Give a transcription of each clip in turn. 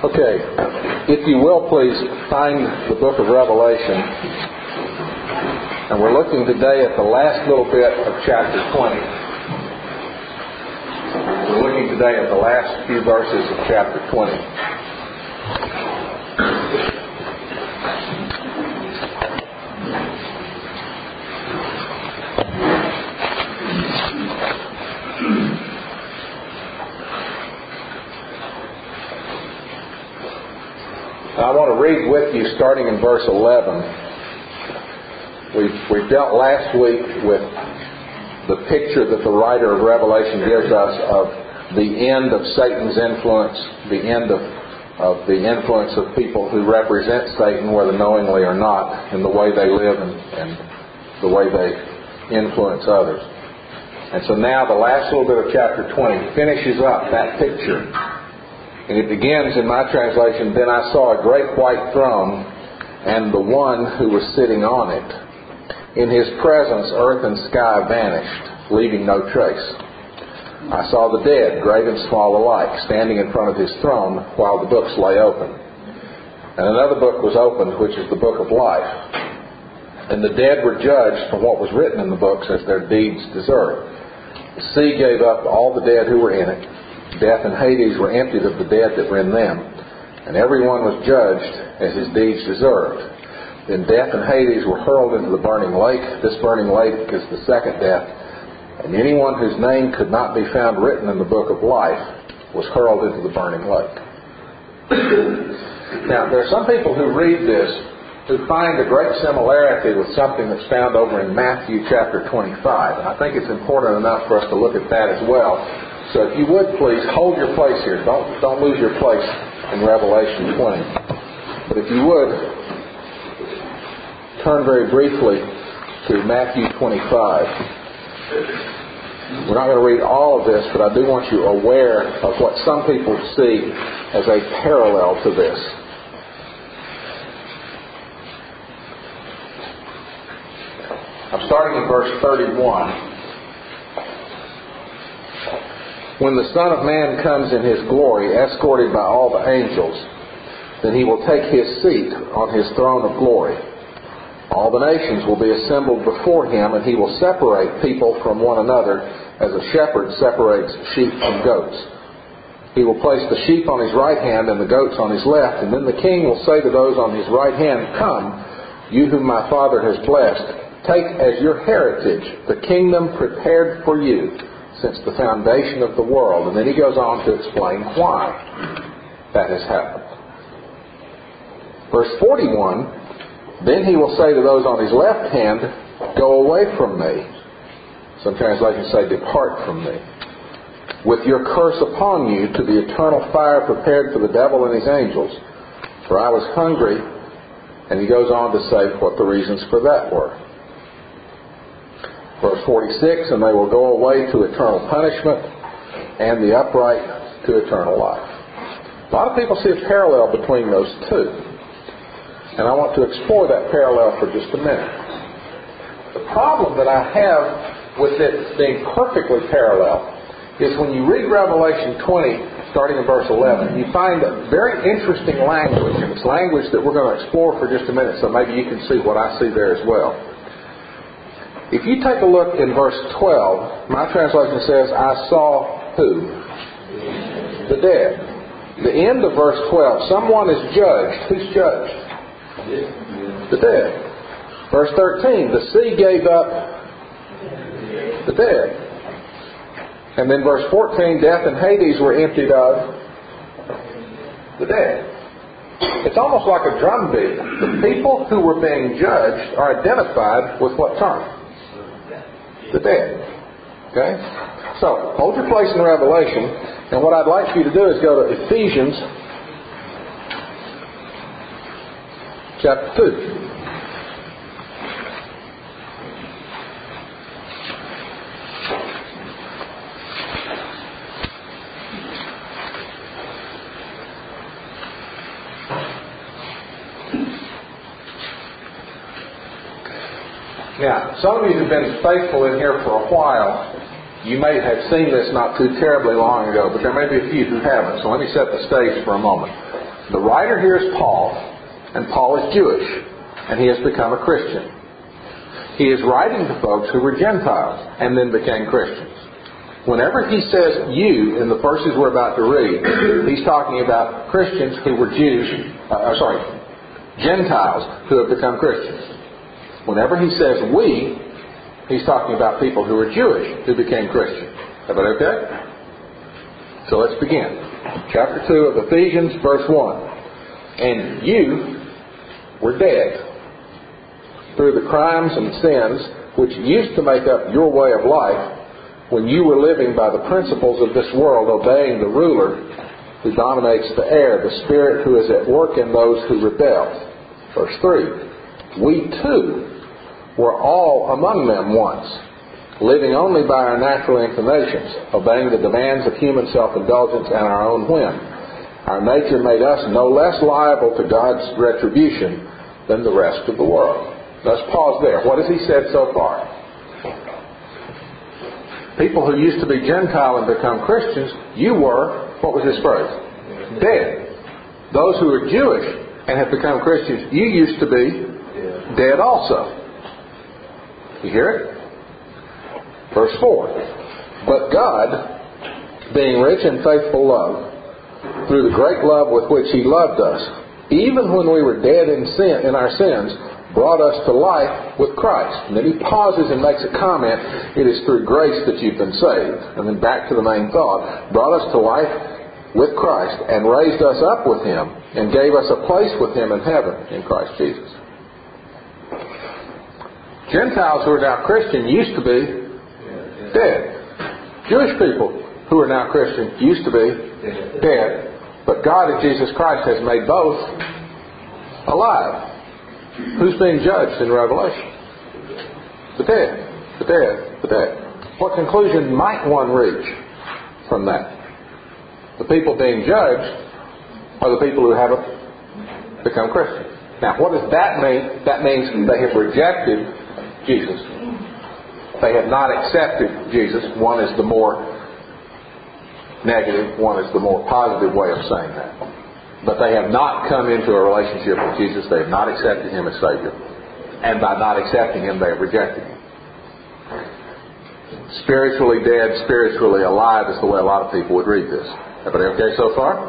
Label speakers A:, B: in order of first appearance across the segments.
A: Okay, if you will please find the book of Revelation. And we're looking today at the last little bit of chapter 20. We're looking today at the last few verses of chapter 20. I want to read with you starting in verse 11. We dealt last week with the picture that the writer of Revelation gives us of the end of Satan's influence, the end of the influence of people who represent Satan, whether knowingly or not, in the way they live and the way they influence others. And so now the last little bit of chapter 20 finishes up that picture. And it begins in my translation, "Then I saw a great white throne, and the one who was sitting on it. In his presence earth and sky vanished, leaving no trace. I saw the dead, great and small alike, standing in front of his throne, while the books lay open. And another book was opened, which is the book of life. And the dead were judged from what was written in the books as their deeds deserved. The sea gave up all the dead who were in it. Death and Hades were emptied of the dead that were in them, and everyone was judged as his deeds deserved. Then death and Hades were hurled into the burning lake. This burning lake is the second death, and anyone whose name could not be found written in the book of life was hurled into the burning lake." Now, there are some people who read this who find a great similarity with something that's found over in Matthew chapter 25, and I think it's important enough for us to look at that as well. So if you would please hold your place here. Don't lose your place in Revelation 20. But if you would, turn very briefly to Matthew 25. We're not going to read all of this, but I do want you aware of what some people see as a parallel to this. I'm starting in verse 31. "When the Son of Man comes in his glory, escorted by all the angels, then he will take his seat on his throne of glory. All the nations will be assembled before him, and he will separate people from one another as a shepherd separates sheep from goats. He will place the sheep on his right hand and the goats on his left, and then the king will say to those on his right hand, 'Come, you whom my Father has blessed, take as your heritage the kingdom prepared for you since the foundation of the world.'" And then he goes on to explain why that has happened. Verse 41, "Then he will say to those on his left hand, 'Go away from me.'" Some translations say, "Depart from me. With your curse upon you to the eternal fire prepared for the devil and his angels. For I was hungry," and he goes on to say what the reasons for that were. Verse 46, "And they will go away to eternal punishment, and the upright to eternal life." A lot of people see a parallel between those two. And I want to explore that parallel for just a minute. The problem that I have with it being perfectly parallel is when you read Revelation 20, starting in verse 11, you find a very interesting language, and it's language that we're going to explore for just a minute, so maybe you can see what I see there as well. If you take a look in verse 12, my translation says, "I saw" who? The dead. The end of verse 12, someone is judged. Who's judged? The dead. Verse 13, "The sea gave up the dead." And then verse 14, "Death and Hades were emptied of the dead." It's almost like a drumbeat. The people who were being judged are identified with what term? The dead. Okay? So, hold your place in Revelation, and what I'd like for you to do is go to Ephesians chapter 2. Now, some of you who've been faithful in here for a while, you may have seen this not too terribly long ago, but there may be a few who haven't. So let me set the stage for a moment. The writer here is Paul, and Paul is Jewish, and he has become a Christian. He is writing to folks who were Gentiles and then became Christians. Whenever he says you in the verses we're about to read, he's talking about Christians who were Gentiles who have become Christians. Whenever he says we, he's talking about people who were Jewish who became Christians. Everybody okay? So let's begin. Chapter 2 of Ephesians, verse 1. And you were dead through the crimes and sins which used to make up your way of life when you were living by the principles of this world, obeying the ruler who dominates the air, the spirit who is at work in those who rebel. Verse 3. We too were all among them once, living only by our natural inclinations, obeying the demands of human self-indulgence and our own whim. Our nature made us no less liable to God's retribution than the rest of the world. Let's pause there. What has he said so far? People who used to be Gentile and become Christians, you were, what was his phrase? Dead. Those who are Jewish and have become Christians, you used to be dead also. You hear it? Verse 4. But God, being rich in faithful love, through the great love with which he loved us, even when we were dead in sin, in our sins, brought us to life with Christ. And then he pauses and makes a comment. It is through grace that you've been saved. And then back to the main thought. Brought us to life with Christ and raised us up with him and gave us a place with him in heaven in Christ Jesus. Gentiles who are now Christian used to be dead. Jewish people who are now Christian used to be dead. But God in Jesus Christ has made both alive. Who's being judged in Revelation? The dead. The dead. The dead. What conclusion might one reach from that? The people being judged are the people who haven't become Christians. Now, what does that mean? That means they have rejected Jesus. They have not accepted Jesus. One is the more negative, one is the more positive way of saying that. But they have not come into a relationship with Jesus. They have not accepted him as Savior. And by not accepting him, they have rejected him. Spiritually dead, spiritually alive is the way a lot of people would read this. Everybody okay so far?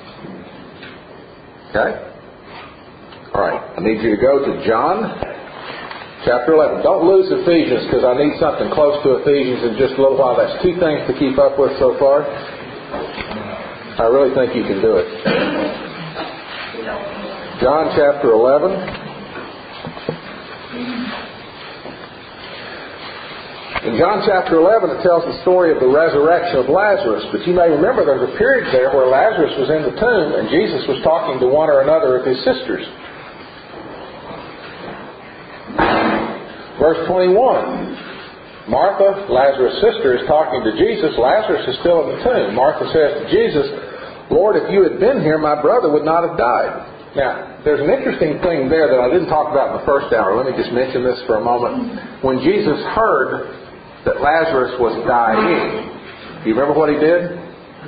A: Okay? Alright, I need you to go to John chapter 11. Don't lose Ephesians because I need something close to Ephesians in just a little while. That's two things to keep up with so far. I really think you can do it. John chapter 11. In John chapter 11 it tells the story of the resurrection of Lazarus. But you may remember there was a period there where Lazarus was in the tomb and Jesus was talking to one or another of his sisters. Verse 21. Martha, Lazarus' sister, is talking to Jesus. Lazarus is still in the tomb. Martha says to Jesus, Lord, if you had been here, my brother would not have died. Now, there's an interesting thing there that I didn't talk about in the first hour. Let me just mention this for a moment. When Jesus heard that Lazarus was dying, do you remember what he did?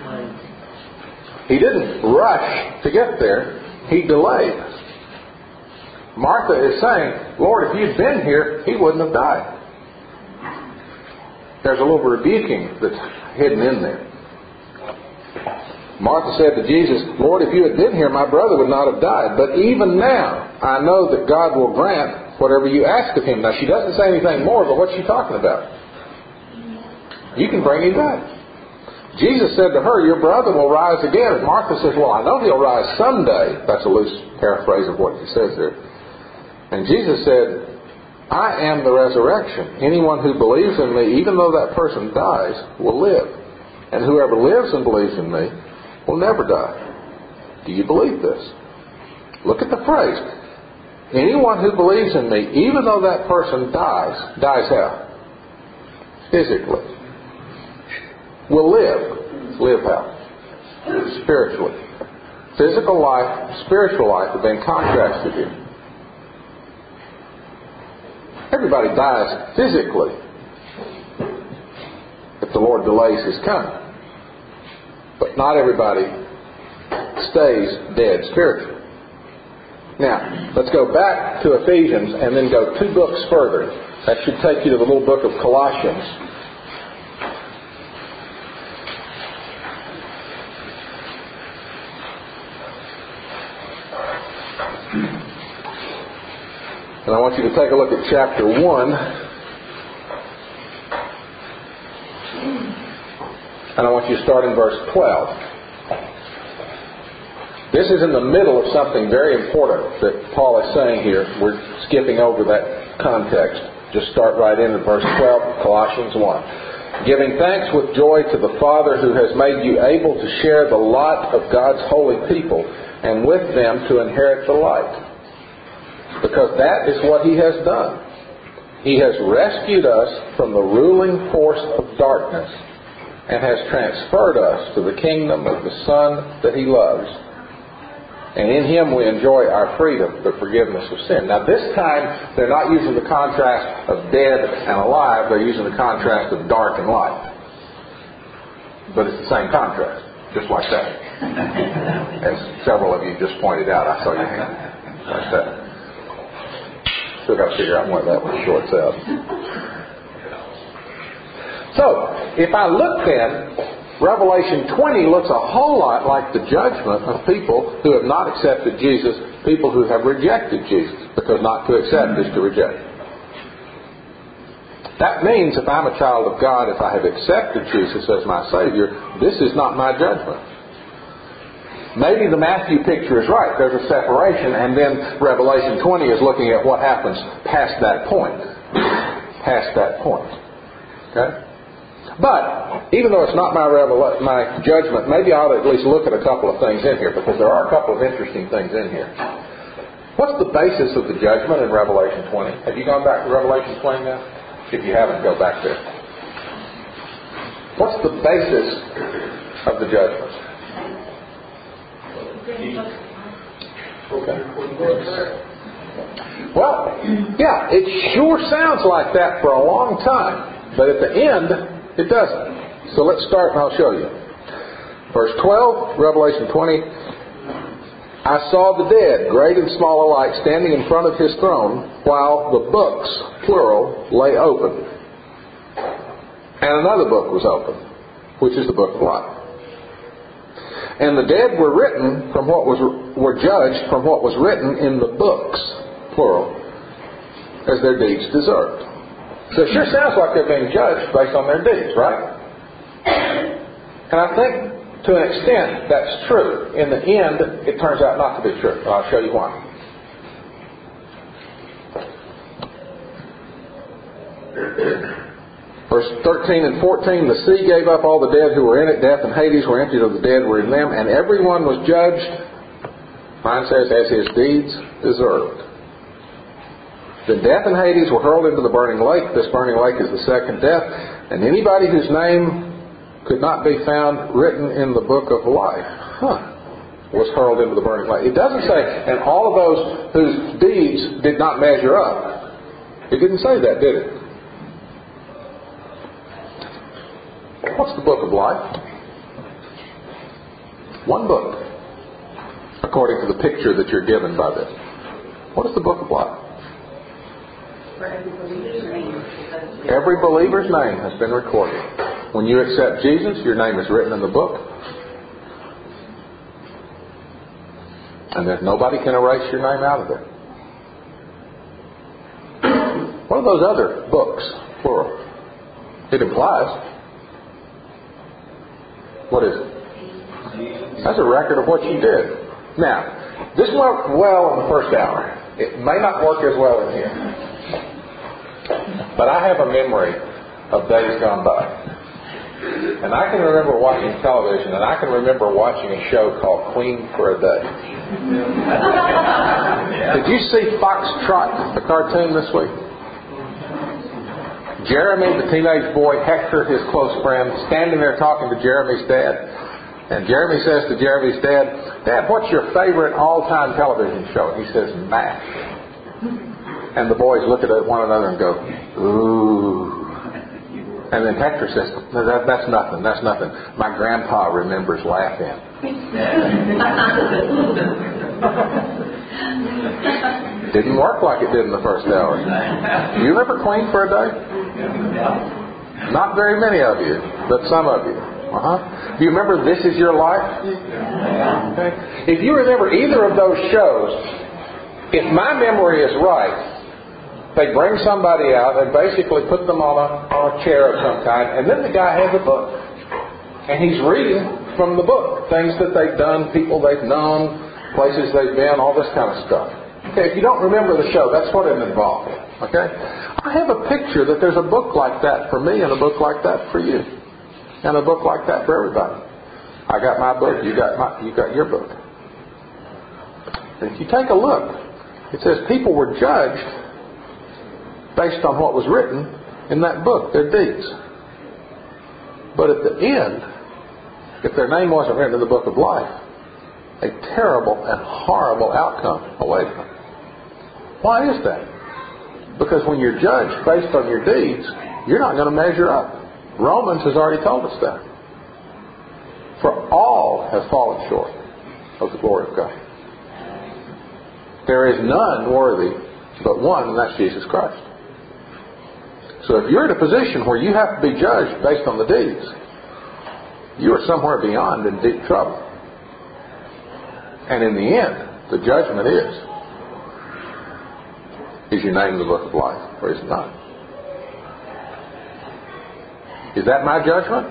A: He didn't rush to get there. He delayed. Martha is saying, Lord, if you'd been here, he wouldn't have died. There's a little rebuking that's hidden in there. Martha said to Jesus, Lord, if you had been here, my brother would not have died. But even now, I know that God will grant whatever you ask of him. Now, she doesn't say anything more, but what's she talking about? You can bring him back. Jesus said to her, your brother will rise again. And Martha says, well, I know he'll rise someday. That's a loose paraphrase of what he says there. And Jesus said, I am the resurrection. Anyone who believes in me, even though that person dies, will live. And whoever lives and believes in me will never die. Do you believe this? Look at the phrase. Anyone who believes in me, even though that person dies how? Physically. Will live. Live how? Spiritually. Physical life, spiritual life have been contrasted here. Everybody dies physically if the Lord delays his coming. But not everybody stays dead spiritually. Now, let's go back to Ephesians and then go 2 books further. That should take you to the little book of Colossians. And I want you to take a look at chapter 1. And I want you to start in verse 12. This is in the middle of something very important that Paul is saying here. We're skipping over that context. Just start right in at verse 12, Colossians 1. Giving thanks with joy to the Father who has made you able to share the lot of God's holy people, and with them to inherit the light. Because that is what He has done. He has rescued us from the ruling force of darkness and has transferred us to the kingdom of the Son that He loves. And in Him we enjoy our freedom, the forgiveness of sin. Now this time, they're not using the contrast of dead and alive. They're using the contrast of dark and light. But it's the same contrast, just like that. As several of you just pointed out. I saw your hand. Like that. Still got to figure out where that one shorts out. So, if I look then, Revelation 20 looks a whole lot like the judgment of people who have not accepted Jesus, people who have rejected Jesus, because not to accept is to reject. That means if I'm a child of God, if I have accepted Jesus as my Savior, this is not my judgment. Maybe the Matthew picture is right. There's a separation, and then Revelation 20 is looking at what happens past that point. Past that point. Okay? But, even though it's not my judgment, maybe I ought to at least look at a couple of things in here, because there are a couple of interesting things in here. What's the basis of the judgment in Revelation 20? Have you gone back to Revelation 20 now? If you haven't, go back there. What's the basis of the judgment? Okay. Well, yeah, it sure sounds like that for a long time, but at the end, it doesn't. So let's start and I'll show you. Verse 12, Revelation 20. I saw the dead, great and small alike, standing in front of His throne, while the books, plural, lay open. And another book was open, which is the book of life. And the dead were judged from what was written in the books, plural, as their deeds deserved. So it sure sounds like they're being judged based on their deeds, right? And I think to an extent that's true. In the end, it turns out not to be true. And I'll show you why. Verse 13 and 14, the sea gave up all the dead who were in it. Death and Hades were emptied of the dead were in them. And everyone was judged, mine says, as his deeds deserved. Then death and Hades were hurled into the burning lake. This burning lake is the second death. And anybody whose name could not be found written in the book of life was hurled into the burning lake. It doesn't say, and all of those whose deeds did not measure up. It didn't say that, did it? What's the book of life? One book, according to the picture that you're given by this. What is the book of life? Every believer's name has been recorded. When you accept Jesus, your name is written in the book. And there's nobody can erase your name out of it. What are those other books, plural? It implies. What is it? That's a record of what you did. Now, this worked well in the first hour. It may not work as well in here. But I have a memory of days gone by. And I can remember watching television, and I can remember watching a show called Queen for a Day. Did you see Foxtrot, the cartoon, this week? Jeremy, the teenage boy, Hector, his close friend, standing there talking to Jeremy's dad. And Jeremy says to Jeremy's dad, "Dad, what's your favorite all-time television show?" And he says, "MASH." And the boys look at one another and go, "Ooh." And then Hector says, no, that's nothing. That's nothing. My grandpa remembers laughing. Didn't work like it did in the first hour. You remember Queen for a day? Not very many of you, but some of you. Do you remember This Is Your Life? Okay. If you remember either of those shows, if my memory is right, they bring somebody out and basically put them on a chair of some kind, and then the guy has a book. And he's reading from the book things that they've done, people they've known, places they've been, all this kind of stuff. Okay, if you don't remember the show, that's what it involved. Okay? I have a picture that there's a book like that for me and a book like that for you. And a book like that for everybody. I got my book, you got your book. And if you take a look, it says people were judged based on what was written in that book, their deeds. But at the end, if their name wasn't written in the book of life, a terrible and horrible outcome awaited them. Why is that? Because when you're judged based on your deeds, you're not going to measure up. Romans has already told us that. For all have fallen short of the glory of God. There is none worthy but one, and that's Jesus Christ. So if you're in a position where you have to be judged based on the deeds, you are somewhere beyond in deep trouble. And in the end, the judgment is your name in the book of life, or is it not? Is that my judgment?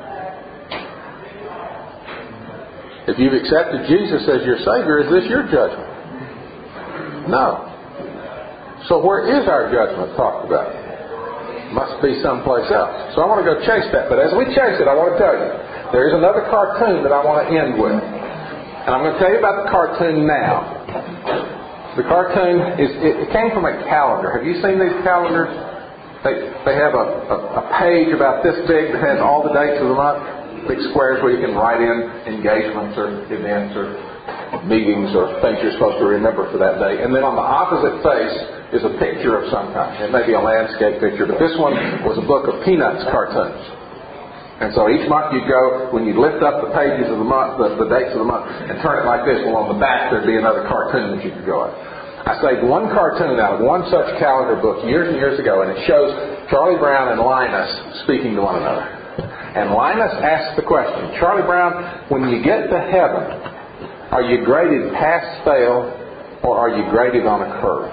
A: If you've accepted Jesus as your Savior, is this your judgment? No. So where is our judgment talked about? Must be someplace else. So I want to go chase that. But as we chase it, I want to tell you, there is another cartoon that I want to end with. And I'm going to tell you about the cartoon now. The cartoon it came from a calendar. Have you seen these calendars? They have a page about this big that has all the dates of the month. Big squares where you can write in engagements or events or meetings or things you're supposed to remember for that day. And then on the opposite face is a picture of some kind. It may be a landscape picture, but this one was a book of Peanuts cartoons. And so each month you'd go, when you'd lift up the pages of the month, the dates of the month, and turn it like this, well, on the back there'd be another cartoon that you could go at. I saved one cartoon out of one such calendar book years and years ago, and it shows Charlie Brown and Linus speaking to one another. And Linus asks the question, Charlie Brown, when you get to heaven, are you graded pass, fail, or are you graded on a curve?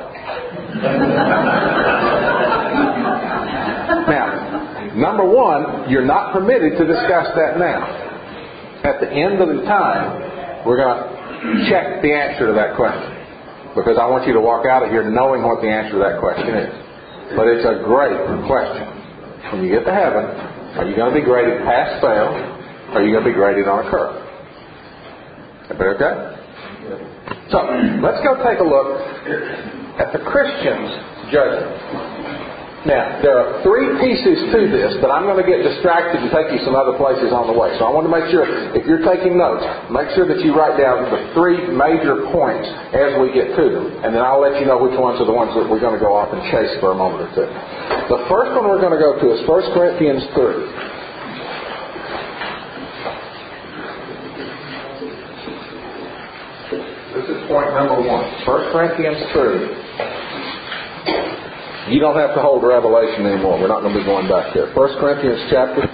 A: Now, number one, you're not permitted to discuss that now. At the end of the time, we're going to check the answer to that question. Because I want you to walk out of here knowing what the answer to that question is. But it's a great question. When you get to heaven, are you going to be graded pass, fail, or are you going to be graded on a curve? Everybody okay? So, let's go take a look at the Christian's judgment. Now, there are three pieces to this, but I'm going to get distracted and take you some other places on the way. So I want to make sure, if you're taking notes, make sure that you write down the three major points as we get to them. And then I'll let you know which ones are the ones that we're going to go off and chase for a moment or two. The first one we're going to go to is 1 Corinthians 3. This is point number one. 1 Corinthians 3. You don't have to hold Revelation anymore. We're not going to be going back there. 1 Corinthians chapter 3.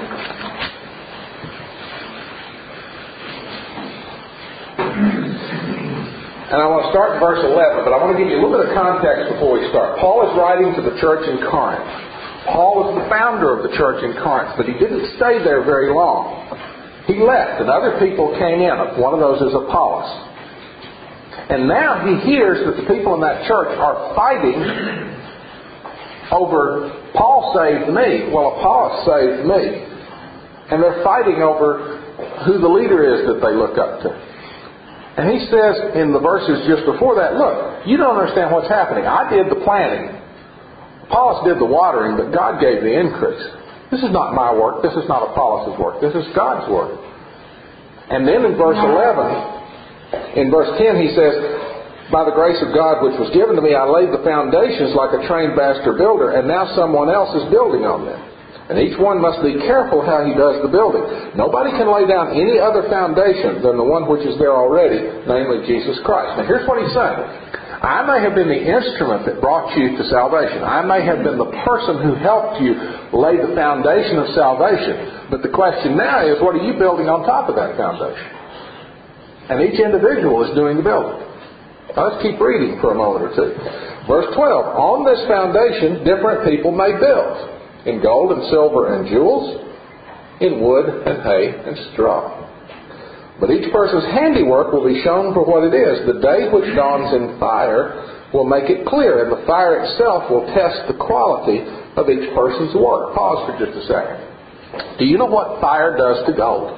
A: And I want to start in verse 11, but I want to give you a little bit of context before we start. Paul is writing to the church in Corinth. Paul was the founder of the church in Corinth, but he didn't stay there very long. He left, and other people came in. One of those is Apollos. And now he hears that the people in that church are fighting over, Paul saved me, well, Apollos saved me. And they're fighting over who the leader is that they look up to. And he says in the verses just before that, look, you don't understand what's happening. I did the planting. Apollos did the watering, but God gave the increase. This is not my work. This is not Apollos' work. This is God's work. And then in verse 11, in verse 10 he says, by the grace of God which was given to me, I laid the foundations like a trained master builder, and now someone else is building on them. And each one must be careful how he does the building. Nobody can lay down any other foundation than the one which is there already, namely Jesus Christ. Now here's what he's saying. I may have been the instrument that brought you to salvation. I may have been the person who helped you lay the foundation of salvation. But the question now is, what are you building on top of that foundation? And each individual is doing the building. Now let's keep reading for a moment or two. Verse 12, on this foundation different people may build, in gold and silver and jewels, in wood and hay and straw. But each person's handiwork will be shown for what it is. The day which dawns in fire will make it clear, and the fire itself will test the quality of each person's work. Pause for just a second. Do you know what fire does to gold?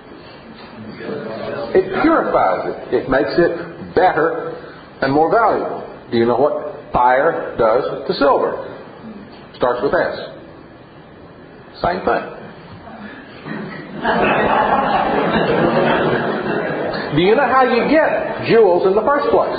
A: It purifies it. It makes it better and more valuable. Do you know what fire does to silver? Starts with S. Same thing. Do you know how you get jewels in the first place?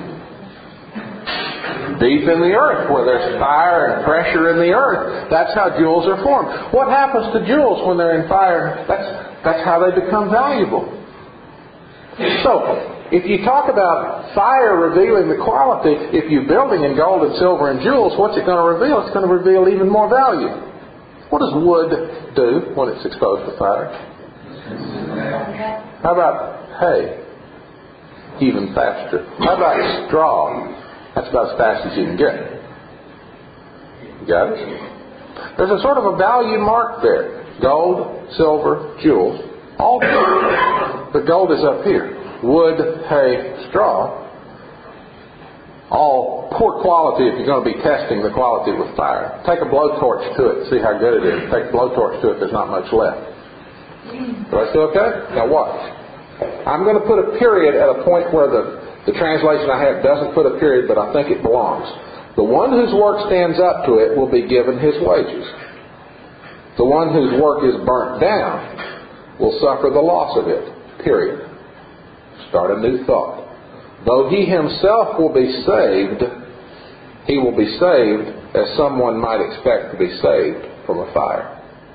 A: Deep in the earth, where there's fire and pressure in the earth. That's how jewels are formed. What happens to jewels when they're in fire? That's how they become valuable. So, if you talk about fire revealing the quality, if you're building in gold and silver and jewels, what's it going to reveal? It's going to reveal even more value. What does wood do when it's exposed to fire? How about hay? Even faster. How about straw? That's about as fast as you can get. You got it? There's a sort of a value mark there. Gold, silver, jewels, all gold. The gold is up here. Wood, hay, straw, all poor quality if you're going to be testing the quality with fire. Take a blowtorch to it, see how good it is. Take a blowtorch to it, there's not much left. Do I say okay? Now watch. I'm going to put a period at a point where the translation I have doesn't put a period, but I think it belongs. The one whose work stands up to it will be given his wages. The one whose work is burnt down will suffer the loss of it. Period. Start a new thought. Though he himself will be saved, he will be saved as someone might expect to be saved from a fire.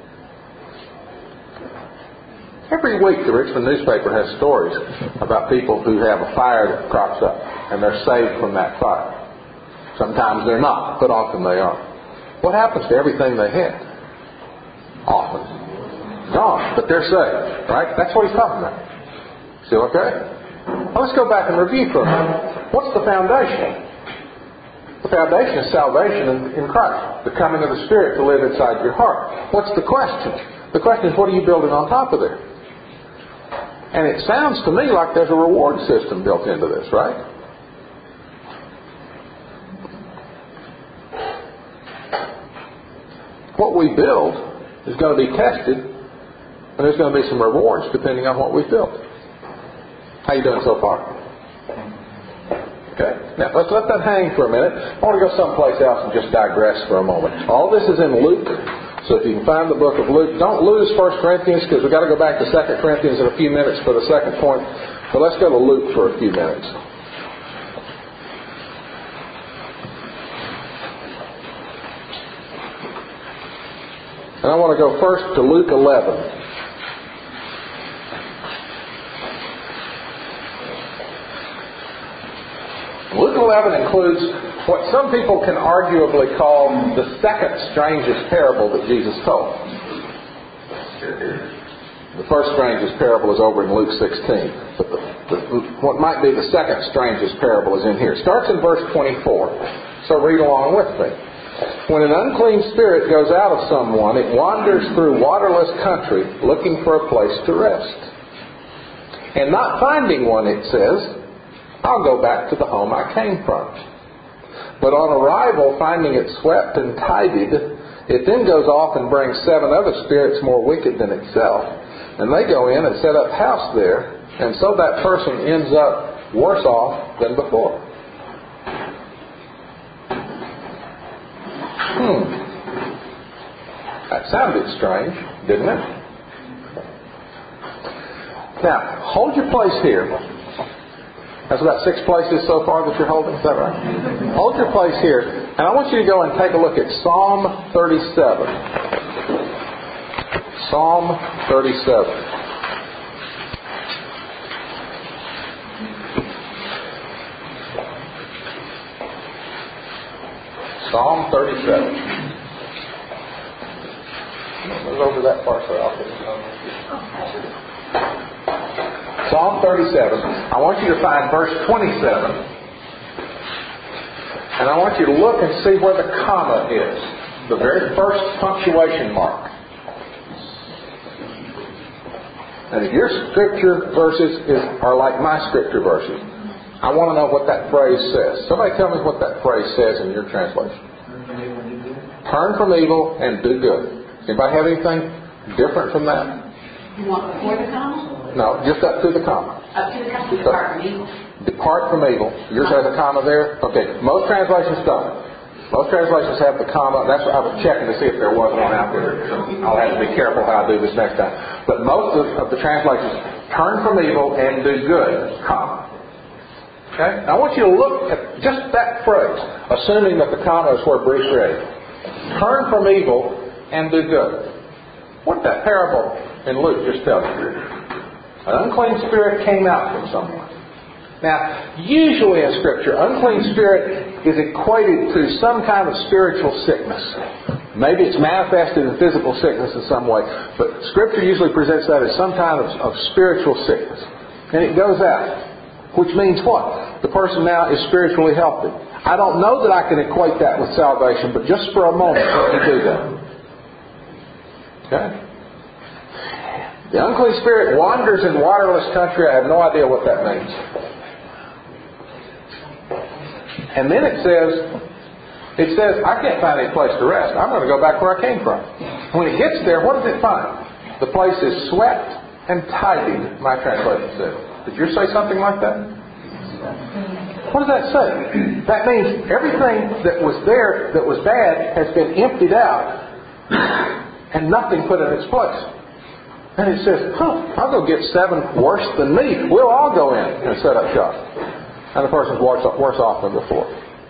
A: Every week the Richmond newspaper has stories about people who have a fire that crops up and they're saved from that fire. Sometimes they're not, but often they are. What happens to everything they had? Often gone, but they're saved, right? That's what he's talking about. Still okay? Well, let's go back and review for a minute. What's the foundation? The foundation is salvation in Christ, the coming of the Spirit to live inside your heart. What's the question? The question is, what are you building on top of there? And it sounds to me like there's a reward system built into this, right? What we build is going to be tested, and there's going to be some rewards depending on what we built. How you doing so far? Okay. Now, let's let that hang for a minute. I want to go someplace else and just digress for a moment. All this is in Luke. So if you can find the book of Luke, don't lose 1 Corinthians because we've got to go back to 2 Corinthians in a few minutes for the second point. But let's go to Luke for a few minutes. And I want to go first to Luke 11. Luke 11 includes what some people can arguably call the second strangest parable that Jesus told. The first strangest parable is over in Luke 16. But what might be the second strangest parable is in here. It starts in verse 24. So read along with me. When an unclean spirit goes out of someone, it wanders through waterless country looking for a place to rest. And not finding one, it says, I'll go back to the home I came from. But on arrival, finding it swept and tidied, it then goes off and brings 7 other spirits more wicked than itself. And they go in and set up house there, and so that person ends up worse off than before. That sounded strange, didn't it? Now, hold your place here. That's about 6 places so far that you're holding. Is that right? Hold your place here. And I want you to go and take a look at Psalm 37. Psalm 37. Psalm 37. Move over that far so I'll get it. Psalm 37. I want you to find verse 27. And I want you to look and see where the comma is. The very first punctuation mark. And if your scripture verses are like my scripture verses, I want to know what that phrase says. Somebody tell me what that phrase says in your translation. Turn from evil and do good. Anybody have anything different from that?
B: You want before the comma?
A: No, just up to the comma.
B: Up to the comma. Depart from evil.
A: Depart from evil. Yours has a comma there? Okay. Most translations don't. Most translations have the comma. That's what I was checking to see if there was one out there. I'll have to be careful how I do this next time. But most of the translations, turn from evil and do good, comma. Okay? Now I want you to look at just that phrase, assuming that the comma is where Bruce read. Turn from evil and do good. What did that parable in Luke just tell you? An unclean spirit came out from someone. Now, usually in Scripture, unclean spirit is equated to some kind of spiritual sickness. Maybe it's manifested in physical sickness in some way, but Scripture usually presents that as some kind of spiritual sickness. And it goes out, which means what? The person now is spiritually healthy. I don't know that I can equate that with salvation, but just for a moment, let me do that. Okay? The unclean spirit wanders in waterless country. I have no idea what that means. And then it says, I can't find any place to rest. I'm going to go back where I came from. When it gets there, what does it find? The place is swept and tidied, my translation says. Did yours say something like that? What does that say? That means everything that was there that was bad has been emptied out and nothing put in its place. And it says, I'll go get 7 worse than me. We'll all go in and set up shop. And the person's worse off than before.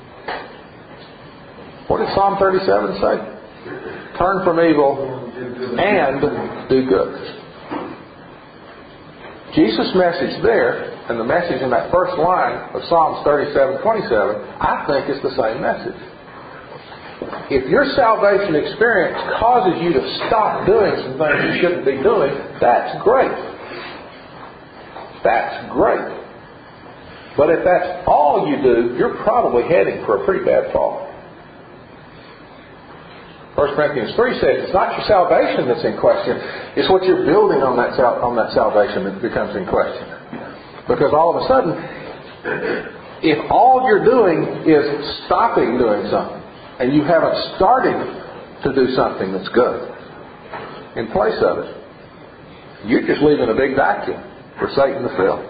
A: What did Psalm 37 say? Turn from evil and do good. Jesus' message there and the message in that first line of Psalms 37:27, I think is the same message. If your salvation experience causes you to stop doing some things you shouldn't be doing, that's great. That's great. But if that's all you do, you're probably heading for a pretty bad fall. 1 Corinthians 3 says it's not your salvation that's in question, it's what you're building on that salvation that becomes in question. Because all of a sudden, if all you're doing is stopping doing something, and you haven't started to do something that's good in place of it, you're just leaving a big vacuum for Satan to fill.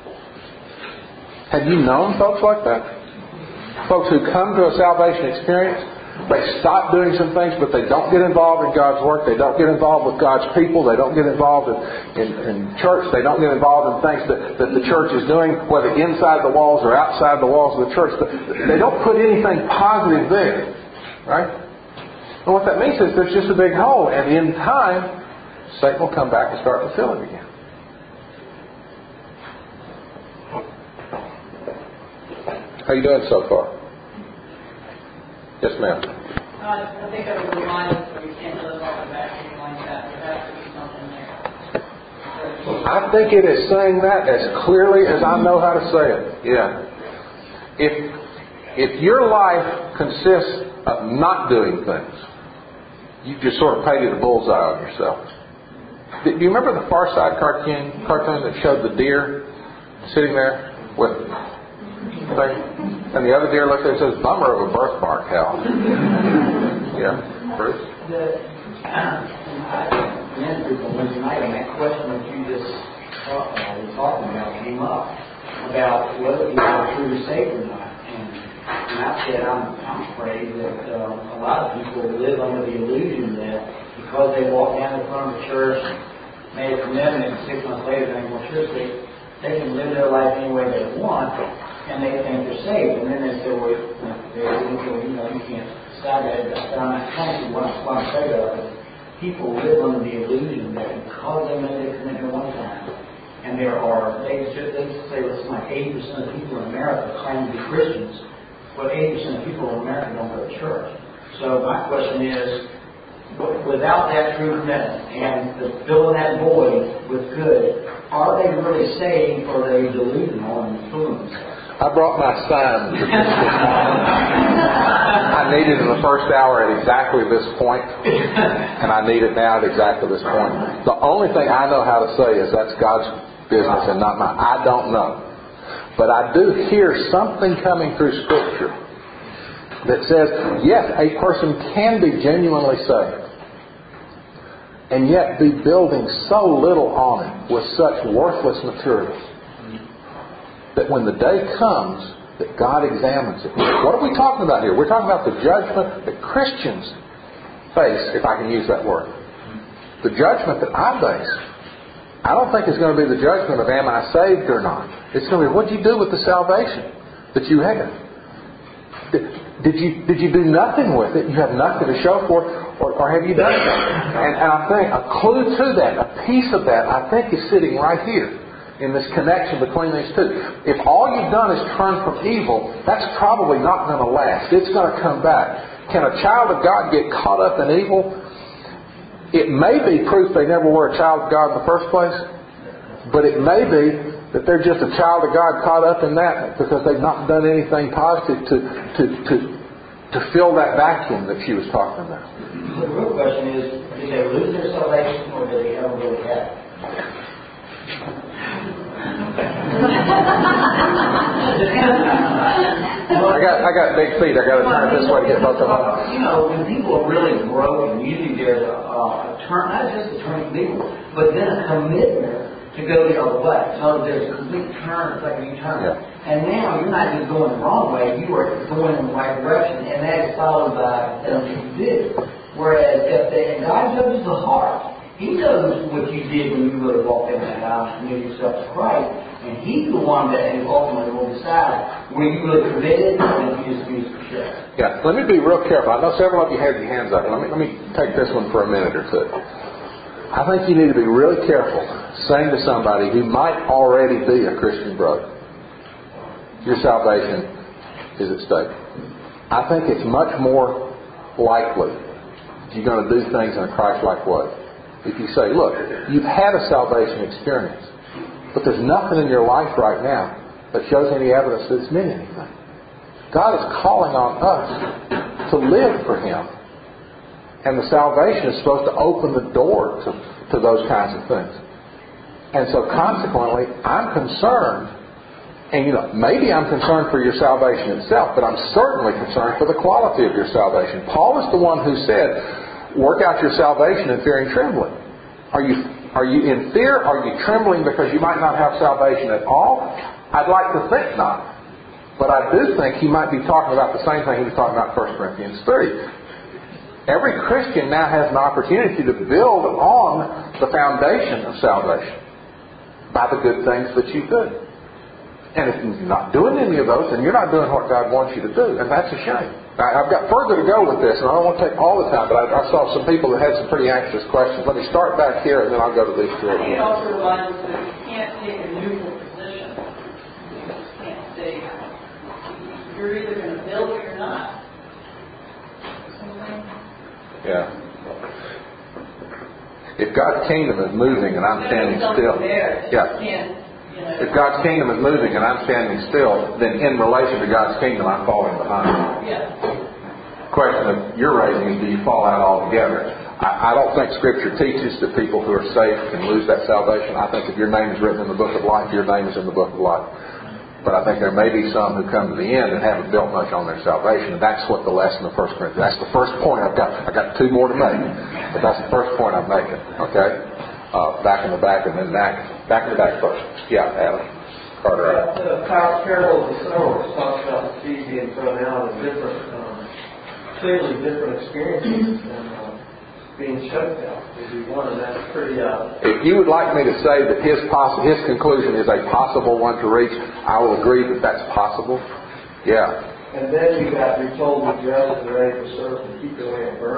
A: Have you known folks like that? Folks who come to a salvation experience, they stop doing some things, but they don't get involved in God's work. They don't get involved with God's people. They don't get involved in church. They don't get involved in things that the church is doing, whether inside the walls or outside the walls of the church. They don't put anything positive there. Right? And what that means is there's just a big hole. And in time, Satan will come back and start to fill it again. How you doing so far? Yes, ma'am.
C: I think I would remind us that we can't live off the back anything like that. There has to be something there.
A: I think it is saying that as clearly as I know how to say it. Yeah. If your life consists of not doing things, you just sort of painted a bullseye on yourself. Do you remember the Far Side cartoon that showed the deer sitting there with thing? And the other deer looks at it and says, bummer of a birthmark, Hal. Yeah, Bruce?
D: When tonight, and that question that you just were talking about came up about whether people are truly saved or not. And I said, I'm afraid that a lot of people live under the illusion that because they walk down the front of the church, made a commitment, and 6 months later they go to church, they can live their life any way they want, and they think they're saved. And then they say, well, you can't stop that. I'm not telling you what I'm afraid of. people live under the illusion that because they made a commitment one time, and there are, they say it's like 80% of people in America claim to be Christians, but 80% of people in America don't go to church. So my question is, without that true commitment and filling that void with good, are they really saved or are they delusional and fooling themselves?
A: I brought my sign. I needed it in the first hour at exactly this point, and I need it now at exactly this point. The only thing I know how to say is that's God's business and not mine. I don't know. But I do hear something coming through Scripture that says, yes, a person can be genuinely saved, and yet be building so little on it with such worthless materials that when the day comes that God examines it. What are we talking about here? We're talking about the judgment that Christians face, if I can use that word. The judgment that I face, I don't think it's going to be the judgment of am I saved or not. It's going to be what did you do with the salvation that you had? Did you do nothing with it? You have nothing to show for it, or have you done something? And I think a clue to that, a piece of that, I think is sitting right here in this connection between these two. If all you've done is turn from evil, that's probably not going to last. It's going to come back. Can a child of God get caught up in evil? It may be proof they never were a child of God in the first place, but it may be that they're just a child of God caught up in that because they've not done anything positive to fill that vacuum that she was talking about.
D: So the real question is, did they lose their salvation or did they ever really have it?
A: I got big feet. I got to turn it this way to get both of them.
D: You know, when people are really broken, usually there's a turn, not just a turn from evil, but then a commitment to go the other way. So there's a complete turn, it's like a U-turn. Yeah. And now you're not just going the wrong way, you are going in the right direction, and that is followed by what you did. Whereas if God judges the heart, He knows what you did when you really walked in that aisle and committed yourself to Christ. And He's the one that ultimately will decide were you really committed and you just used for show.
A: Yeah, let me be real careful. I know several of you have your hands up. Let me take this one for a minute or two. I think you need to be really careful saying to somebody who might already be a Christian brother, your salvation is at stake. I think it's much more likely you're going to do things in a Christ-like way. If you say, look, you've had a salvation experience, but there's nothing in your life right now that shows any evidence that it's meant anything. God is calling on us to live for Him. And the salvation is supposed to open the door to those kinds of things. And so consequently, I'm concerned, and maybe I'm concerned for your salvation itself, but I'm certainly concerned for the quality of your salvation. Paul is the one who said, work out your salvation in fear and trembling. Are you in fear? Are you trembling because you might not have salvation at all? I'd like to think not. But I do think he might be talking about the same thing he was talking about in 1 Corinthians 3. Every Christian now has an opportunity to build on the foundation of salvation by the good things that you do. And if you're not doing any of those, then you're not doing what God wants you to do. And that's a shame. I've got further to go with this, and I don't want to take all the time, but I saw some people that had some pretty anxious questions. Let me start back here, and then I'll go to these three.
C: It also reminds us that you can't take a neutral position. You just can't say you're either going to build or you're not.
A: Yeah. If God's kingdom is moving and I'm standing still, if God's kingdom is moving and I'm standing still, then in relation to God's kingdom, I'm falling behind.
C: Yeah.
A: The question that you're raising is, do you fall out altogether? I don't think Scripture teaches that people who are saved can lose that salvation. I think if your name is written in the book of life, your name is in the book of life. But I think there may be some who come to the end and haven't built much on their salvation. And that's what the lesson of 1 Corinthians. That's the first point I've got. I've got two more to make. But that's the first point I'm making. Okay? Back in the back and then back in the back first. Yeah, Adam. Carter.
E: The parable of the sower talks about the seed being thrown out and clearly different experiences and being choked out would be one, and that's pretty...
A: If you would like me to say that his conclusion is a possible one to reach, I will agree that that's possible. Yeah.
E: And then you're told to dress and ready for service and keep your lamp burning.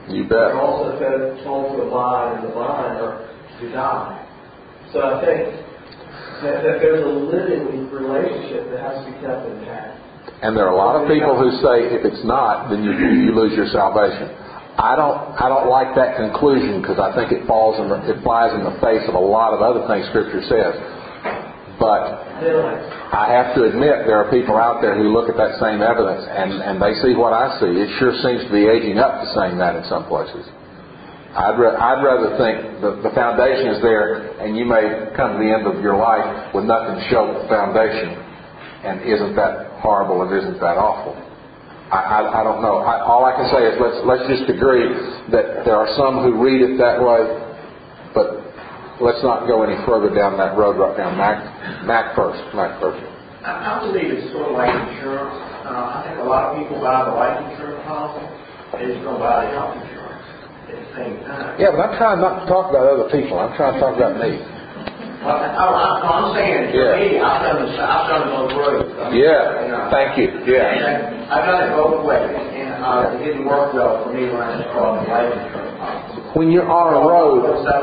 A: You bet.
E: They're also told to abide in the vine or to die. So I think that there's a living relationship that has to be kept intact.
A: And there are a lot of people who say if it's not, then you lose your salvation. I don't like that conclusion because I think it flies in the face of a lot of other things Scripture says. But I have to admit there are people out there who look at that same evidence and they see what I see. It sure seems to be aging up to saying that in some places. I'd rather think the foundation is there, and you may come to the end of your life with nothing to show the foundation. And isn't that horrible and isn't that awful? I don't know. All I can say is let's just agree that there are some who read it that way, but let's not go any further down that road right now. Mac first.
D: I believe it's sort of like insurance. I think a lot of people buy the life insurance policy. They just don't buy the health insurance at the same time.
A: Yeah, but I'm trying not to talk about other people. I'm trying to talk about me.
D: I'm saying, for me, I've done it both ways.
A: Yeah, thank you. Yeah.
D: I've done it both ways, and it didn't work well for me when I just bought the life insurance policy.
A: When you're on a road,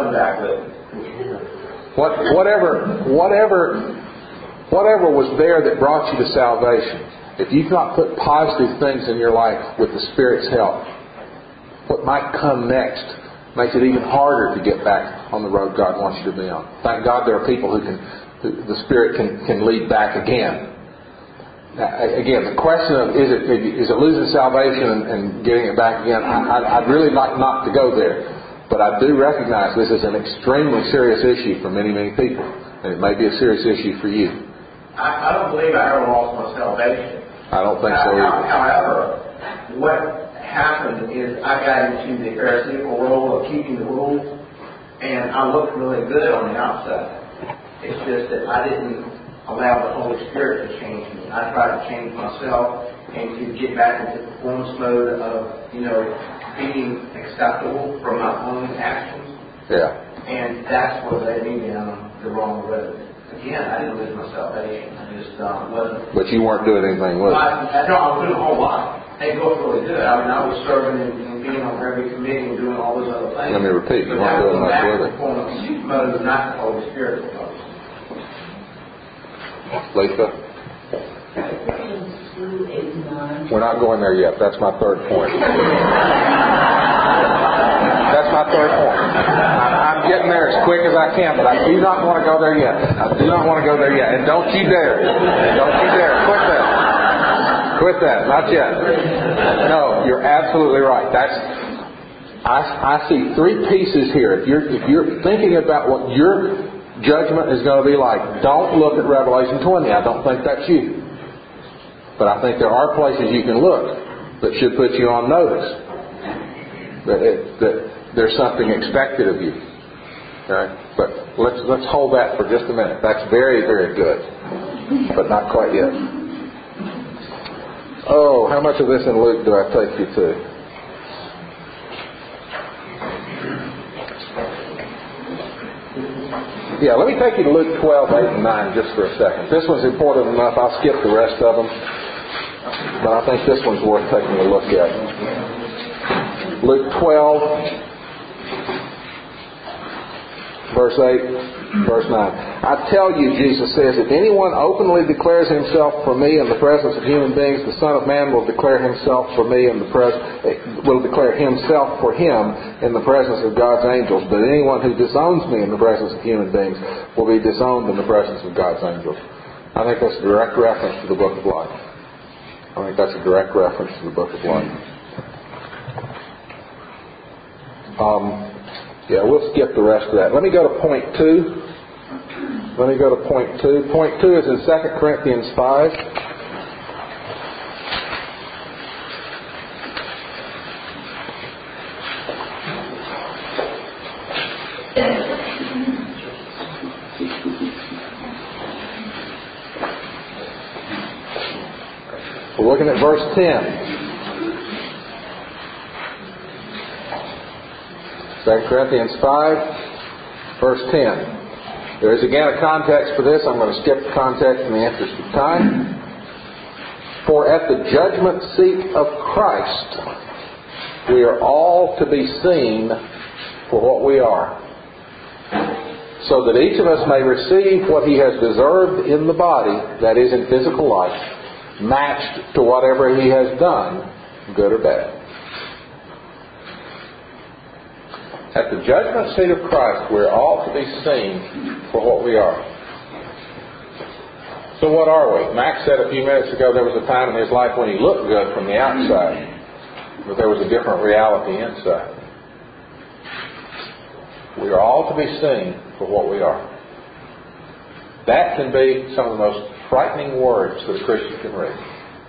A: whatever was there that brought you to salvation, if you've not put positive things in your life with the Spirit's help, what might come next makes it even harder to get back on the road God wants you to be on. Thank God there are people who the Spirit can lead back again. Now, again, the question of is it losing salvation and getting it back again? I'd really like not to go there, but I do recognize this is an extremely serious issue for many, many people, and it may be a serious issue for you.
D: I don't believe I ever lost my salvation.
A: I don't think so either.
D: However, what happened is I got into the pharisaical role of keeping the rules, and I looked really good on the outside. It's just that I didn't allow the Holy Spirit to change me. I tried to change myself and to get back into performance mode of, being acceptable from my own actions.
A: Yeah.
D: And that's what led me down the wrong road. Again, I didn't lose my salvation. I just wasn't.
A: But you weren't doing anything with it.
D: I was doing a whole lot. It looked really good. I mean, I was serving and being on every committee and doing all those other things.
A: Let me repeat, you weren't doing much with it.
D: Performance mode is not the Holy Spirit.
A: Lisa? We're not going there yet. That's my third point. That's my third point. I'm getting there as quick as I can, but I do not want to go there yet. I do not want to go there yet. And don't you dare. Don't you dare. Quit that. Not yet. No, you're absolutely right. I see three pieces here. If you're thinking about what your judgment is going to be like, don't look at Revelation 20. I don't think that's you. But I think there are places you can look that should put you on notice that there's something expected of you. Okay? But let's hold that for just a minute. That's very, very good, but not quite yet. Oh, how much of this in Luke do I take you to? Yeah, let me take you to Luke 12, 8, and 9 just for a second. This one's important enough. I'll skip the rest of them. But I think this one's worth taking a look at. Luke 12, verse 8, verse 9. I tell you, Jesus says, if anyone openly declares himself for me in the presence of human beings, the Son of Man will declare himself for me will declare himself for him in the presence of God's angels. But anyone who disowns me in the presence of human beings will be disowned in the presence of God's angels. I think that's a direct reference to the Book of Life. Yeah, we'll skip the rest of that. Let me go to point 2. Point 2 is in 2 Corinthians 5. We're looking at verse 10. 2 Corinthians 5, verse 10. There is again a context for this. I'm going to skip the context in the interest of time. For at the judgment seat of Christ we are all to be seen for what we are, so that each of us may receive what he has deserved in the body, that is, in physical life, matched to whatever he has done, good or bad. At the judgment seat of Christ, we're all to be seen for what we are. So what are we? Max said a few minutes ago there was a time in his life when he looked good from the outside, but there was a different reality inside. We are all to be seen for what we are. That can be some of the most frightening words that a Christian can read.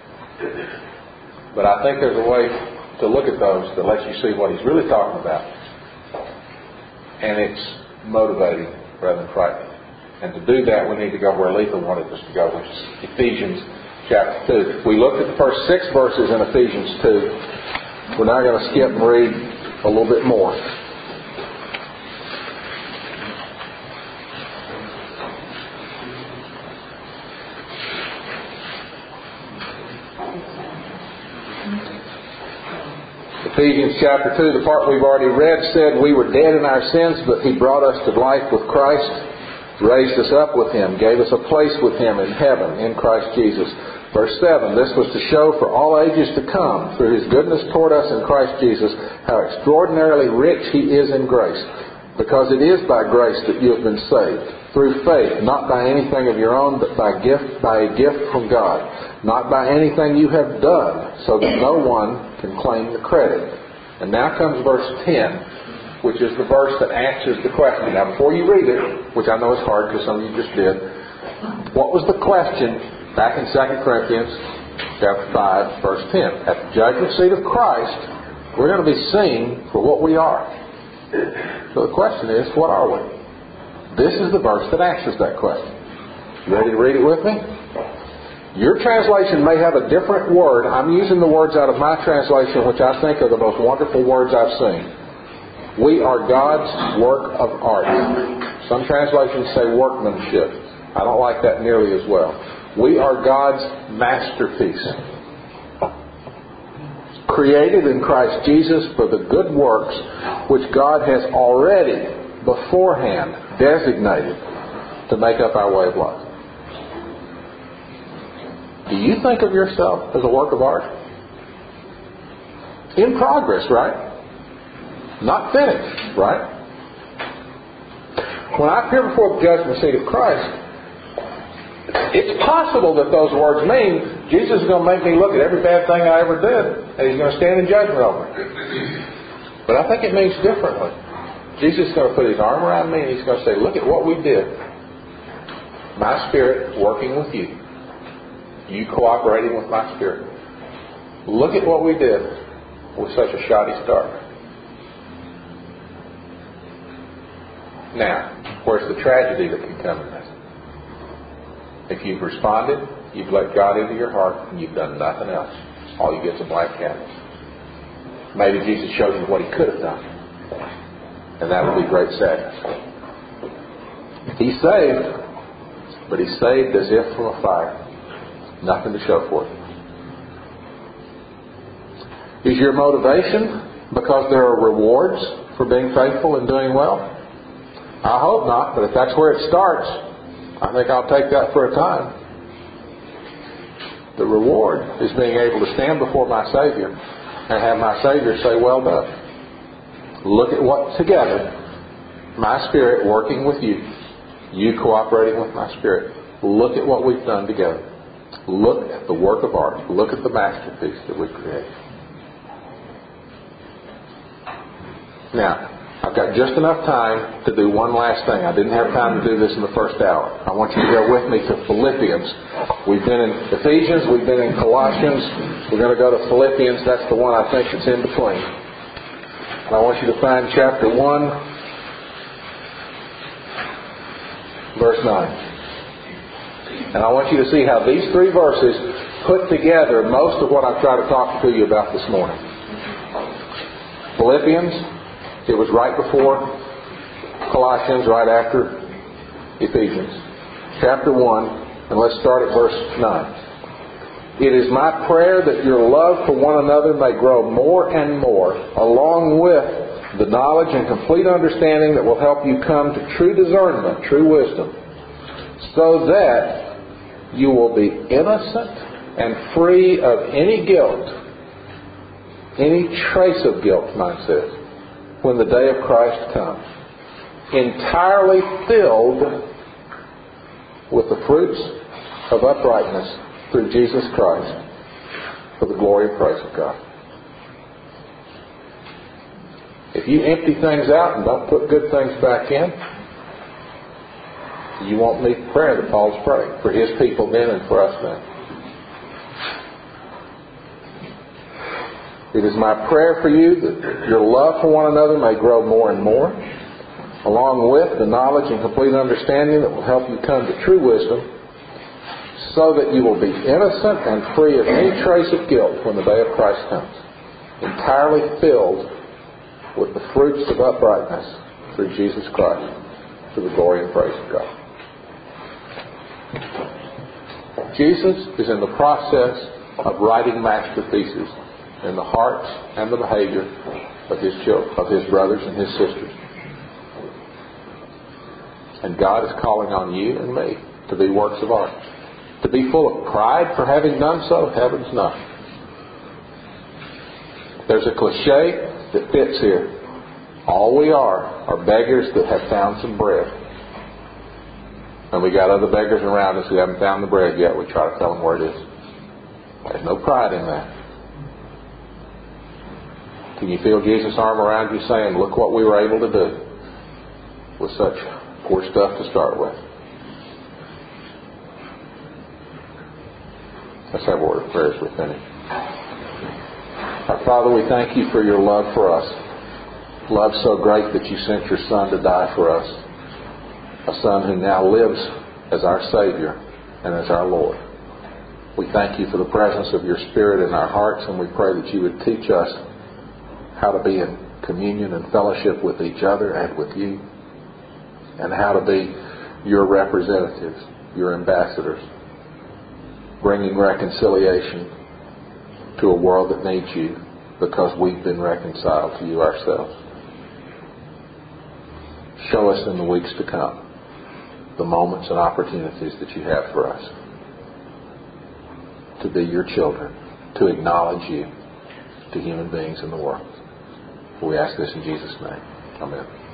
A: But I think there's a way to look at those that lets you see what he's really talking about. And it's motivating rather than frightening. And to do that, we need to go where Letha wanted us to go, which is Ephesians chapter 2. We looked at the first 6 verses in Ephesians 2. We're now going to skip and read a little bit more. Ephesians chapter 2, the part we've already read, said, we were dead in our sins, but he brought us to life with Christ, raised us up with him, gave us a place with him in heaven, in Christ Jesus. Verse 7, this was to show for all ages to come, through his goodness toward us in Christ Jesus, how extraordinarily rich he is in grace. Because it is by grace that you have been saved, through faith, not by anything of your own, but by a gift from God, not by anything you have done, so that no one can claim the credit. And now comes verse 10, which is the verse that answers the question. Now, before you read it, which I know is hard because some of you just did, what was the question back in 2 Corinthians chapter 5, verse 10? At the judgment seat of Christ, we're going to be seen for what we are. So the question is, what are we? This is the verse that answers that question. You ready to read it with me? Your translation may have a different word. I'm using the words out of my translation, which I think are the most wonderful words I've seen. We are God's work of art. Some translations say workmanship. I don't like that nearly as well. We are God's masterpiece, created in Christ Jesus for the good works which God has already beforehand designated to make up our way of life. Do you think of yourself as a work of art? In progress, right? Not finished, right? When I appear before the judgment seat of Christ, it's possible that those words mean Jesus is going to make me look at every bad thing I ever did, and he's going to stand in judgment over it. But I think it means differently. Jesus is going to put his arm around me and he's going to say, look at what we did. My Spirit working with you. You cooperating with my Spirit. Look at what we did with such a shoddy start. Now, where's the tragedy that can come in this? If you've responded, you've let God into your heart, and you've done nothing else. All you get is a blank canvas. Maybe Jesus shows you what he could have done. And that would be great sadness. He's saved, but he's saved as if from a fire. Nothing to show for it. Is your motivation because there are rewards for being faithful and doing well? I hope not, but if that's where it starts, I think I'll take that for a time. The reward is being able to stand before my Savior and have my Savior say, well done. Look at what together, my Spirit working with you, you cooperating with my Spirit. Look at what we've done together. Look at the work of art. Look at the masterpiece that we've created. Now, I've got just enough time to do one last thing. I didn't have time to do this in the first hour. I want you to go with me to Philippians. We've been in Ephesians. We've been in Colossians. We're going to go to Philippians. That's the one I think that's in between. And I want you to find chapter 1, verse 9. And I want you to see how these 3 verses put together most of what I've tried to talk to you about this morning. Philippians, it was right before Colossians, right after Ephesians. Chapter 1, and let's start at verse 9. It is my prayer that your love for one another may grow more and more, along with the knowledge and complete understanding that will help you come to true discernment, true wisdom, so that you will be innocent and free of any guilt, any trace of guilt, mine says, when the day of Christ comes, entirely filled with the fruits of uprightness through Jesus Christ, for the glory and praise of God. If you empty things out and don't put good things back in, you won't meet the prayer that Paul's praying for his people then and for us then. It is my prayer for you that your love for one another may grow more and more, along with the knowledge and complete understanding that will help you come to true wisdom, so that you will be innocent and free of any trace of guilt when the day of Christ comes, entirely filled with the fruits of uprightness through Jesus Christ, to the glory and praise of God. Jesus is in the process of writing masterpieces in the hearts and the behavior of his children, of his brothers and his sisters. And God is calling on you and me to be works of art. To be full of pride for having done so, heavens no. There's a cliche that fits here. All we are beggars that have found some bread. And we got other beggars around us who haven't found the bread yet. We try to tell them where it is. There's no pride in that. Can you feel Jesus' arm around you saying, look what we were able to do with such poor stuff to start with? Let's have a word of prayer as we finish. Our Father, we thank you for your love for us. Love so great that you sent your Son to die for us. A Son who now lives as our Savior and as our Lord. We thank you for the presence of your Spirit in our hearts, and we pray that you would teach us how to be in communion and fellowship with each other and with you, and how to be your representatives, your ambassadors, bringing reconciliation to a world that needs you because we've been reconciled to you ourselves. Show us in the weeks to come the moments and opportunities that you have for us to be your children, to acknowledge you to human beings in the world. We ask this in Jesus' name. Amen.